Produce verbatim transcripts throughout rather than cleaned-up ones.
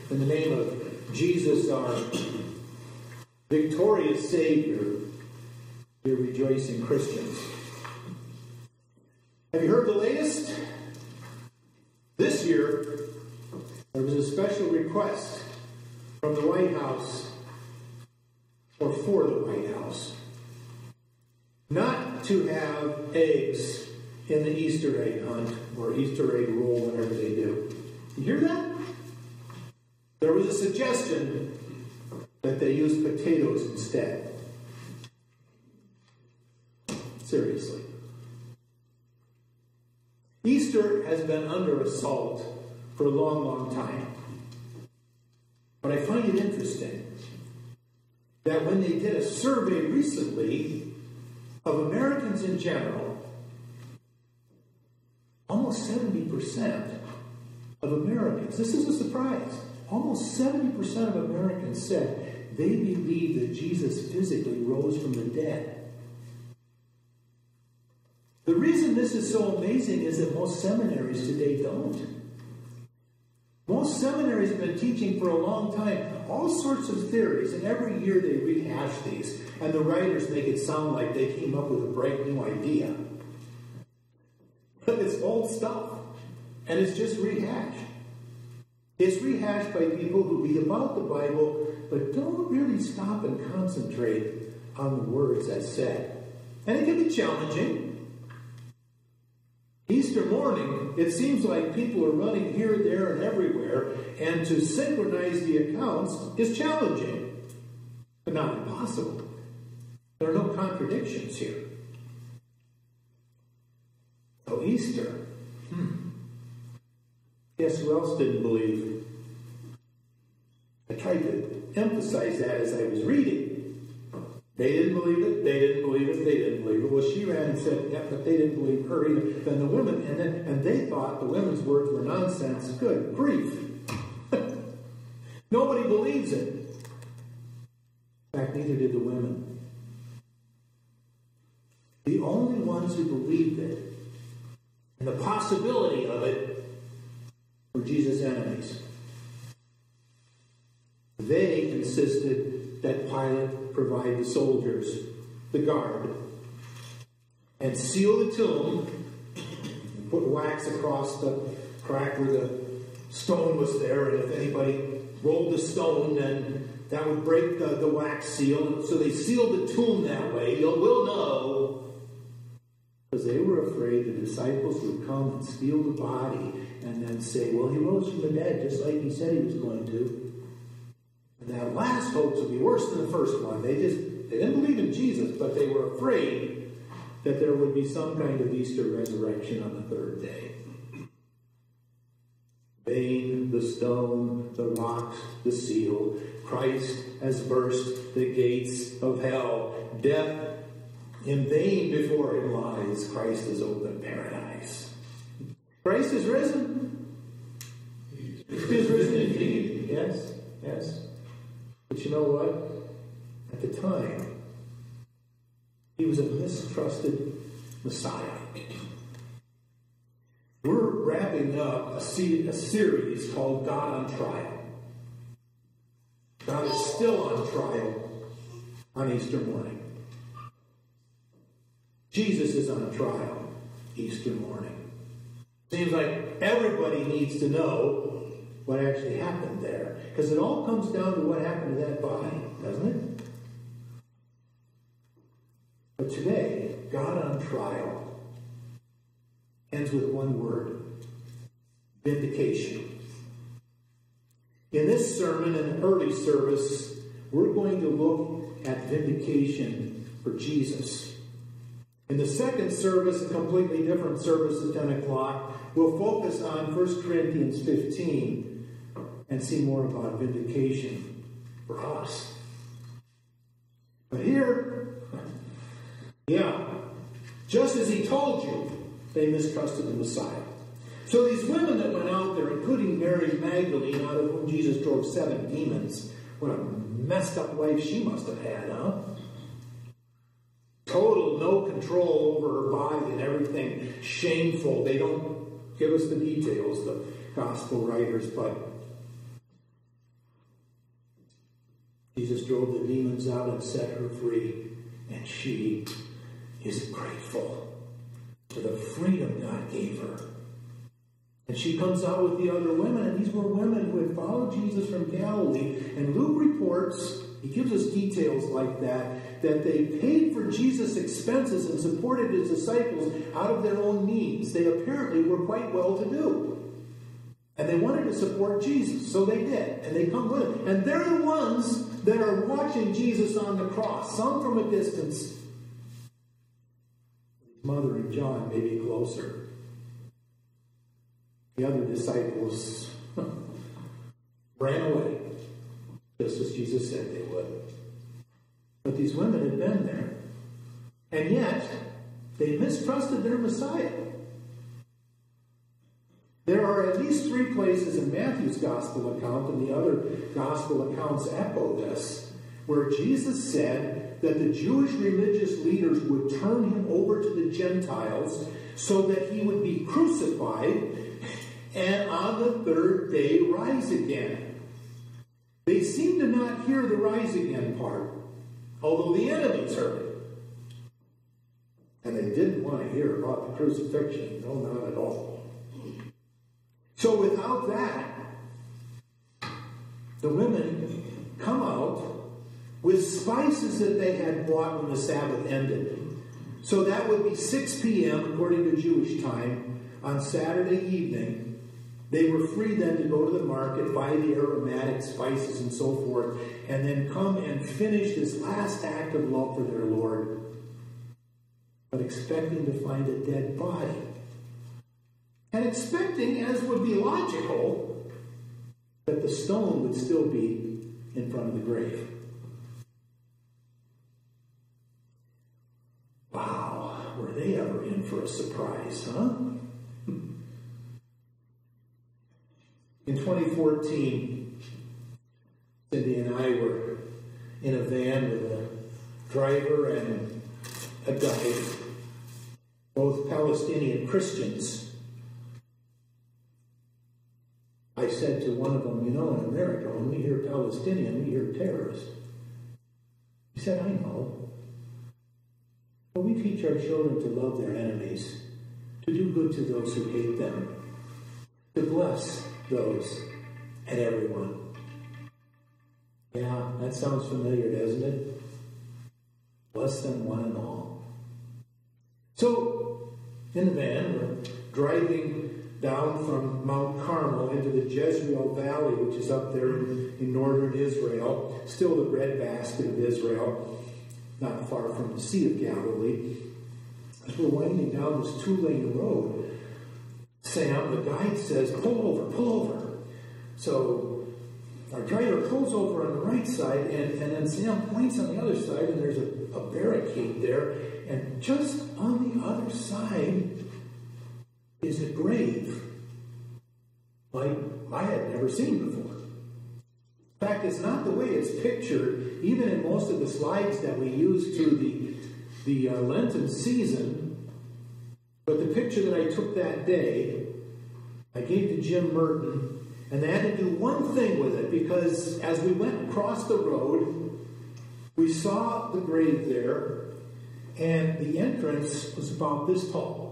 In the name of Jesus, our victorious Savior, dear rejoicing Christians. Have you heard the latest? This year, there was a special request from the White House, or for the White House, not to have eggs in the Easter egg hunt or Easter egg roll, whatever they do. You hear that? There was a suggestion that they use potatoes instead. Seriously. Easter has been under assault for a long, long time. But I find it interesting that when they did a survey recently of Americans in general, almost seventy percent of Americans, this is a surprise, almost seventy percent of Americans said they believe that Jesus physically rose from the dead. The reason this is so amazing is that most seminaries today don't. Most seminaries have been teaching for a long time all sorts of theories, and every year they rehash these, and the writers make it sound like they came up with a bright new idea. But it's old stuff, and it's just rehashed. It's rehashed by people who read about the Bible, but don't really stop and concentrate on the words that's said. And it can be challenging. Easter morning, it seems like people are running here, there, and everywhere, and to synchronize the accounts is challenging, but not impossible. There are no contradictions here. So Easter, hmm. Guess who else didn't believe? I tried to emphasize that as I was reading. They didn't believe it, they didn't believe it, they didn't believe it. Well, she ran and said, yeah, but they didn't believe her either. Then the women, and, then, and they thought the women's words were nonsense. Good grief. Nobody believes it. In fact, neither did the women. The only ones who believed it, and the possibility of it, were Jesus' enemies. They insisted that Pilate provide the soldiers, the guard, and seal the tomb, and put wax across the crack where the stone was there, and if anybody rolled the stone, then that would break the, the wax seal. So they sealed the tomb that way. You'll will know, because they were afraid the disciples would come and steal the body and then say, well, he rose from the dead, just like he said he was going to. And that last hoax would be worse than the first one. They just they didn't believe in Jesus, but they were afraid that there would be some kind of Easter resurrection on the third day. Vain the stone, the rocks, the seal. Christ has burst the gates of hell. Death in vain before him lies. Christ has opened paradise. Christ is risen. He is risen indeed. Yes, yes. But you know what? At the time, he was a mistrusted Messiah. We're wrapping up a, se- a series called God on Trial. God is still on trial on Easter morning. Jesus is on trial Easter morning. Seems like everybody needs to know what actually happened there. Because it all comes down to what happened to that body, doesn't it? But today, God on trial ends with one word: vindication. In this sermon, in an early service, we're going to look at vindication for Jesus. In the second service, a completely different service at ten o'clock, we'll focus on First Corinthians fifteen and see more about vindication for us. But here, yeah, just as he told you, they mistrusted the Messiah. So these women that went out there, including Mary Magdalene, out of whom Jesus drove seven demons, what a messed up life she must have had, huh? Total no control over her body and everything. Shameful. They don't give us the details, the gospel writers, but Jesus drove the demons out and set her free. And she is grateful for the freedom God gave her. And she comes out with the other women, and these were women who had followed Jesus from Galilee. And Luke reports, he gives us details like that, that they paid for Jesus' expenses and supported his disciples out of their own means. They apparently were quite well-to-do. And they wanted to support Jesus, so they did. And they come with him. And they're the ones that are watching Jesus on the cross, some from a distance. His mother and John may be closer. The other disciples ran away, just as Jesus said they would. But these women had been there. And yet, they mistrusted their Messiah. There are at least three places in Matthew's gospel account, and the other gospel accounts echo this, where Jesus said that the Jewish religious leaders would turn him over to the Gentiles so that he would be crucified and on the third day rise again. They seem to not hear the rise again part, although the enemies heard it. And they didn't want to hear about the crucifixion. No, not at all. So without that, the women come out with spices that they had bought when the Sabbath ended. So that would be six p.m. according to Jewish time on Saturday evening. They were free then to go to the market, buy the aromatic spices and so forth, and then come and finish this last act of love for their Lord, but expecting to find a dead body. And expecting, as would be logical, that the stone would still be in front of the grave. Wow, were they ever in for a surprise, huh? In twenty fourteen, Cindy and I were in a van with a driver and a guide, both Palestinian Christians. I said to one of them, you know, in America, when we hear Palestinian, we hear terrorist. He said, I know. But we teach our children to love their enemies, to do good to those who hate them, to bless those and everyone. Yeah, that sounds familiar, doesn't it? Bless them one and all. So, in the van, we're driving down from Mount Carmel into the Jezreel Valley, which is up there in, in northern Israel, still the breadbasket of Israel, not far from the Sea of Galilee. As we're winding down this two-lane road, Sam, the guide, says, pull over, pull over. So our driver pulls over on the right side, and, and then Sam points on the other side, and there's a, a barricade there, and just on the other side is a grave like I had never seen before. In fact, it's not the way it's pictured, even in most of the slides that we use through the, the uh, Lenten season. But the picture that I took that day, I gave to Jim Merton, and they had to do one thing with it, because as we went across the road, we saw the grave there, and the entrance was about this tall.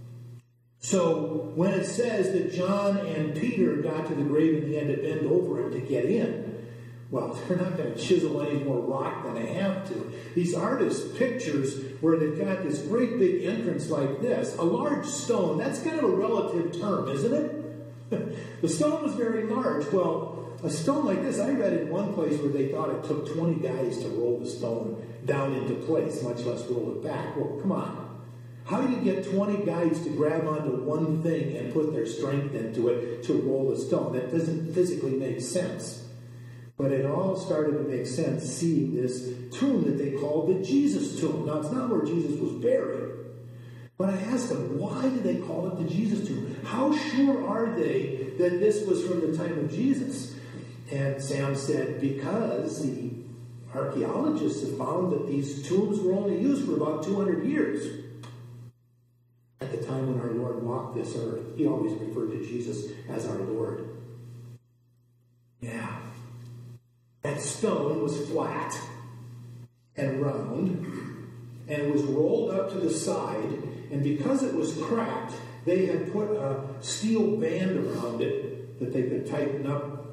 So when it says that John and Peter got to the grave and they had to bend over it to get in, well, they're not going to chisel any more rock than they have to. These artists' pictures where they've got this great big entrance like this, a large stone, that's kind of a relative term, isn't it? The stone was very large. Well, a stone like this, I read in one place where they thought it took twenty guys to roll the stone down into place, much less roll it back. Well, come on. How do you get twenty guys to grab onto one thing and put their strength into it to roll the stone? That doesn't physically make sense. But it all started to make sense seeing this tomb that they called the Jesus tomb. Now, it's not where Jesus was buried. But I asked them, why do they call it the Jesus tomb? How sure are they that this was from the time of Jesus? And Sam said, because the archaeologists have found that these tombs were only used for about two hundred years. At the time when our Lord walked this earth, he always referred to Jesus as our Lord. Yeah. That stone was flat and round, and it was rolled up to the side, and because it was cracked, they had put a steel band around it that they could tighten up.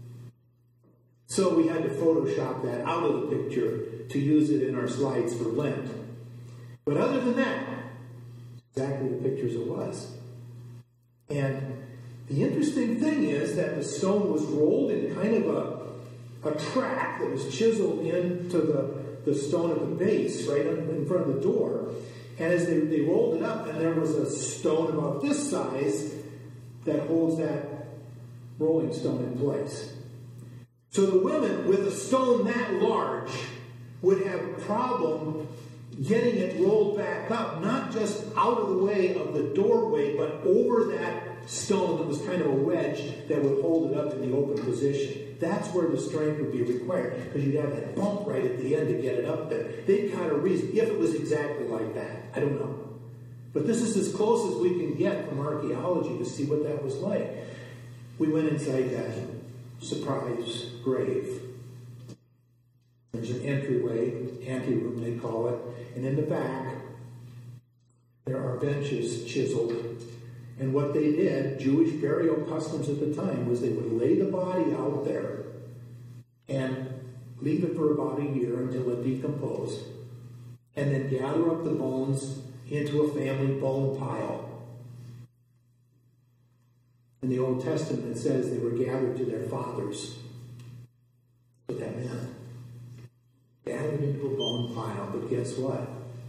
So we had to Photoshop that out of the picture to use it in our slides for Lent. But other than that, exactly the pictures it was. And the interesting thing is that the stone was rolled in kind of a, a track that was chiseled into the, the stone at the base, right in front of the door. And as they, they rolled it up, and there was a stone about this size that holds that rolling stone in place. So the women with a stone that large would have a problem getting it rolled back up, not just out of the way of the doorway, but over that stone that was kind of a wedge that would hold it up in the open position. That's where the strength would be required, because you'd have that bump right at the end to get it up there. They'd kind of reason, if it was exactly like that. I don't know. But this is as close as we can get from archaeology to see what that was like. We went inside that surprise grave. There's an entryway, anteroom they call it, and in the back there are benches chiseled. And what they did, Jewish burial customs at the time, was they would lay the body out there and leave it for about a year until it decomposed, and then gather up the bones into a family bone pile. In the Old Testament, it says they were gathered to their fathers. That's what that meant. Gathered into a bone pile. But guess what?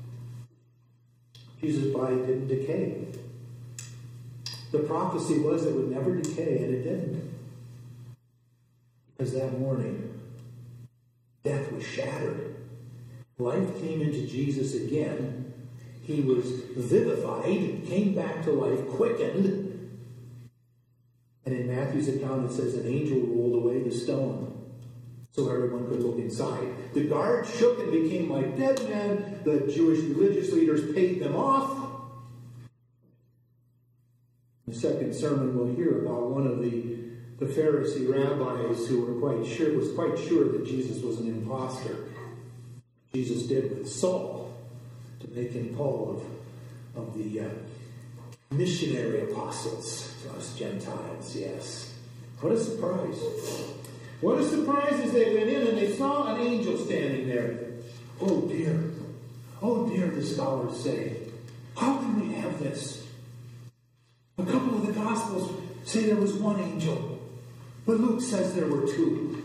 Jesus' body didn't decay. The prophecy was it would never decay, and it didn't. Because that morning, death was shattered. Life came into Jesus again. He was vivified, came back to life, quickened. And in Matthew's account, it says an angel rolled away the stone so everyone could look inside. The guard shook and became like dead men. The Jewish religious leaders paid them off. The second sermon, we'll hear about one of the, the Pharisee rabbis who were quite sure, was quite sure that Jesus was an imposter. Jesus did with Saul to make him Paul of, of the uh, missionary apostles to us Gentiles, yes. What a surprise. What a surprise as they went in and they saw an angel standing there. Oh dear. Oh dear, the scholars say. How can we have this? A couple of the Gospels say there was one angel, but Luke says there were two.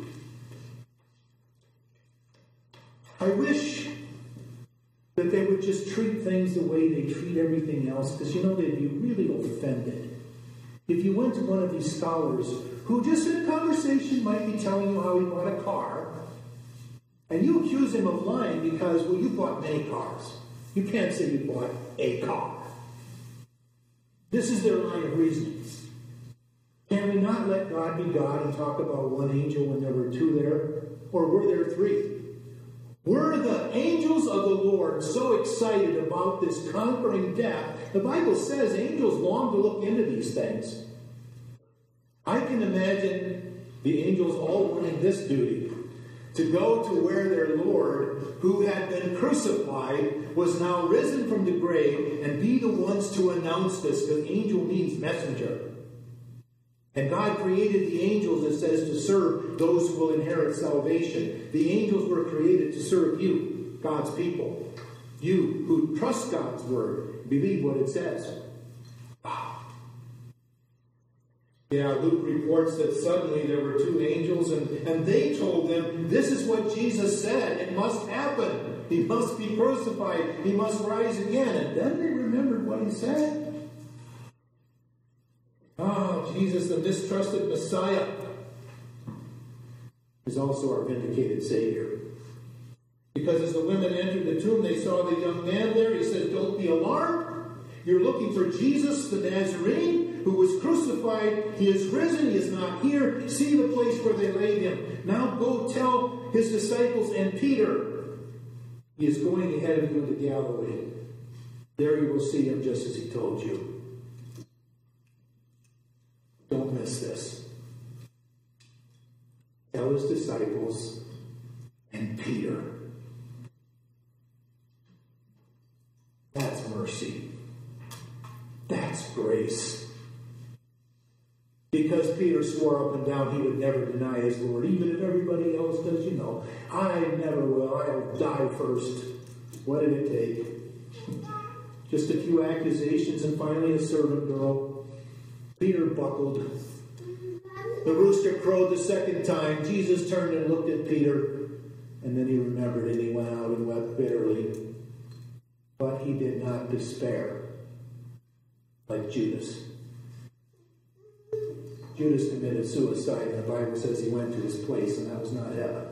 I wish that they would just treat things the way they treat everything else, because, you know, they'd be really offended. If you went to one of these scholars who just in a conversation might be telling you how he bought a car, and you accuse him of lying because, well, you bought many cars. You can't say you bought a car. This is their line of reasoning. Can we not let God be God and talk about one angel when there were two there? Or were there three? Were the angels of the Lord so excited about this conquering death? The Bible says angels long to look into these things. I can imagine the angels all wanting this duty, to go to where their Lord, who had been crucified, was now risen from the grave, and be the ones to announce this, because angel means messenger. And God created the angels, it says, to serve those who will inherit salvation. The angels were created to serve you, God's people. You who trust God's word, believe what it says. Wow. Yeah, Luke reports that suddenly there were two angels, and, and they told them, this is what Jesus said. It must happen. He must be crucified. He must rise again. And then they remembered what he said. Oh, Jesus, the mistrusted Messiah, is also our vindicated Savior. Because as the women entered the tomb, they saw the young man there. He said, don't be alarmed. You're looking for Jesus, the Nazarene, who was crucified. He is risen. He is not here. See the place where they laid him. Now go tell his disciples and Peter, he is going ahead of you into Galilee. There you will see him just as he told you. Don't miss this. Tell his disciples and Peter. That's mercy. That's grace. Because Peter swore up and down he would never deny his Lord, even if everybody else does, you know. I never will. I'll die first. What did it take? Just a few accusations and finally a servant girl. Peter buckled. The rooster crowed the second time. Jesus turned and looked at Peter, and then he remembered and he went out and wept bitterly. But he did not despair like Judas. Judas committed suicide, and the Bible says he went to his place, and that was not heaven.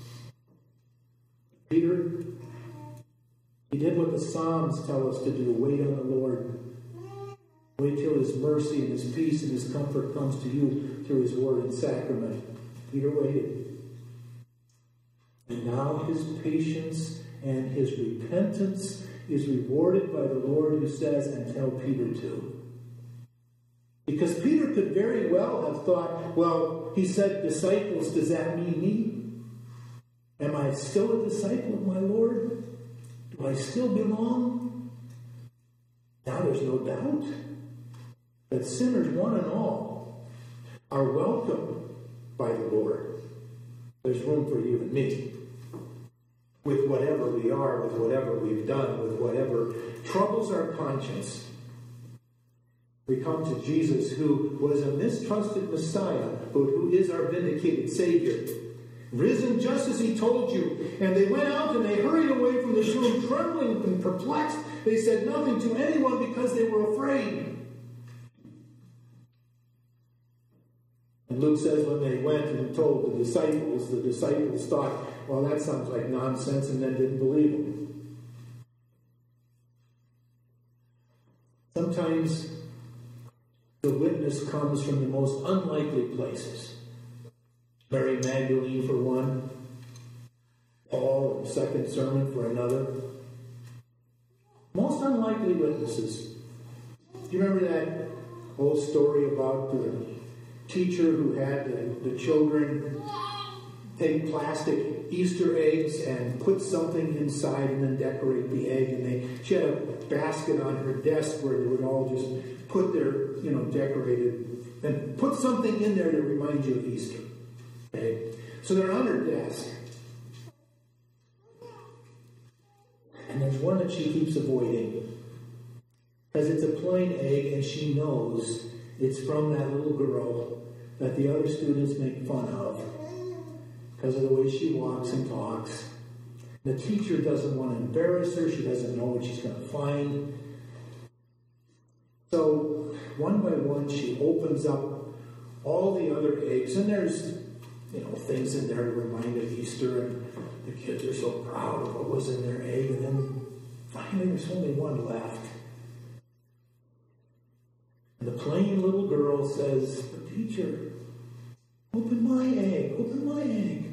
Peter, he did what the Psalms tell us to do. Wait on the Lord. Wait till his mercy and his peace and his comfort comes to you through his word and sacrament. Peter waited. And now his patience and his repentance is rewarded by the Lord, who says, and tell Peter to. Because Peter could very well have thought, well, he said disciples, does that mean me? Am I still a disciple of my Lord? Do I still belong? Now there's no doubt that sinners, one and all, are welcome by the Lord. There's room for you and me. With whatever we are, with whatever we've done, with whatever troubles our conscience, we come to Jesus, who was a mistrusted Messiah, but who is our vindicated Savior. Risen just as he told you. And they went out and they hurried away from this room, trembling and perplexed. They said nothing to anyone because they were afraid. And Luke says when they went and told the disciples, the disciples thought, well, that sounds like nonsense, and then didn't believe him. Sometimes the witness comes from the most unlikely places. Mary Magdalene for one, Paul, the second sermon for another. Most unlikely witnesses. Do you remember that old story about the teacher who had the, the children take plastic Easter eggs and put something inside and then decorate the egg? And they she had a basket on her desk where they would all just put their, you know, decorated, and put something in there that reminds you of Easter. Okay? So they're on her desk. And there's one that she keeps avoiding. Because it's a plain egg, and she knows it's from that little girl that the other students make fun of because of the way she walks and talks. The teacher doesn't want to embarrass her. She doesn't know what she's going to find. So one by one, she opens up all the other eggs, and there's, you know, things in there to remind of Easter, and the kids are so proud of what was in their egg. And then finally, there's only one left. And the plain little girl says, "But teacher, open my egg, open my egg."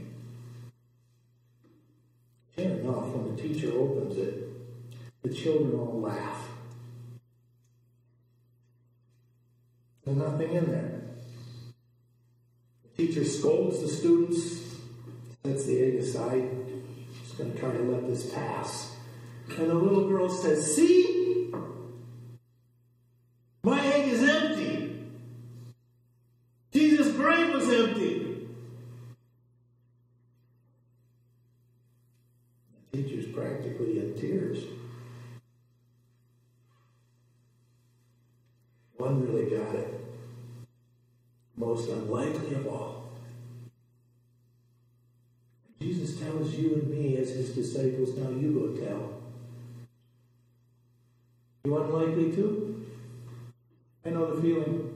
Sure enough, when the teacher opens it, the children all laugh. There's nothing in there. The teacher scolds the students, sets the egg aside. She's going to try to let this pass. And the little girl says, "See? My egg is empty. Jesus' grave was empty." The teacher's practically in tears. One really got it. Most unlikely of all. Jesus tells you and me as his disciples, now you go tell. You unlikely too? I know the feeling.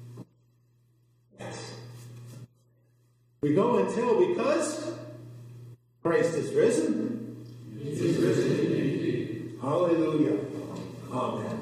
Yes. We go and tell because Christ is risen. He is risen indeed. Hallelujah. Amen.